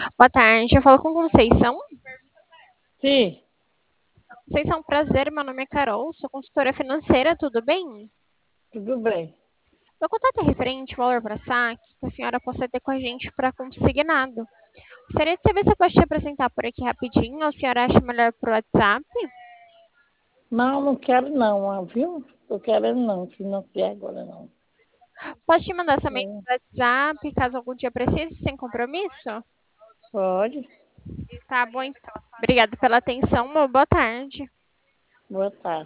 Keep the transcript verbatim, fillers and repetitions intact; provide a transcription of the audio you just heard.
Boa tarde, eu falo com Conceição. Sim, Conceição, prazer, meu nome é Carol, sou consultora financeira, tudo bem? tudo bem. Meu contato é referente ao valor para saque que a senhora possa ter com a gente para consignado. Gostaria de saber se eu posso te apresentar por aqui rapidinho, ou a senhora acha melhor por WhatsApp? Não, não quero não, ah, viu? Tô querendo não, se não quer agora não. Posso te mandar somente É, por WhatsApp, caso algum dia precise, sem compromisso? pode, Tá bom, então. Obrigada pela atenção, uma boa tarde. boa tarde.